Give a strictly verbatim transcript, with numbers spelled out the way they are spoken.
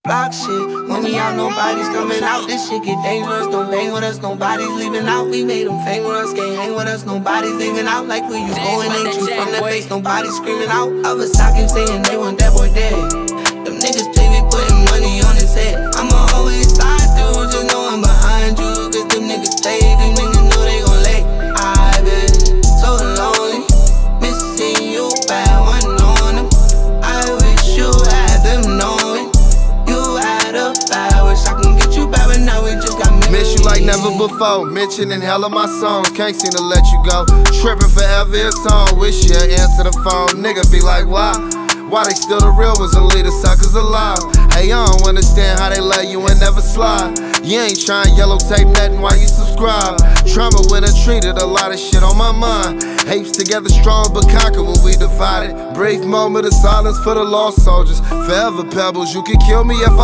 block shit. When we out, nobody's coming out. This shit get dangerous. Don't bang with us, nobody's leaving out. We made them famous, can't hang with us, nobody's leaving out. Like where you going, ain't you from the face? Nobody screaming out. Other sockets saying they want that boy dead. Them niggas play, we putting money on his head. I'ma always slide through, just know I'm behind you. Cause them niggas play, them niggas know they gon' lay. I've been so lonely, missing you, bad one on them. I wish you had them knowing you had a bad. Wish I can get you back, but now we just got me. Miss you like never before, mentioning hell of my songs. Can't seem to let you go, tripping forever it's on. Wish you answer the phone, nigga be like, why? Why they still the real ones and leave the suckers alive? Hey, I don't understand how they love you and never slide. You ain't trying yellow tape nothing while you subscribe. Trauma when I treated a lot of shit on my mind. Apes together strong but conquer when we divided. Brief moment of silence for the lost soldiers. Forever pebbles, you can kill me if I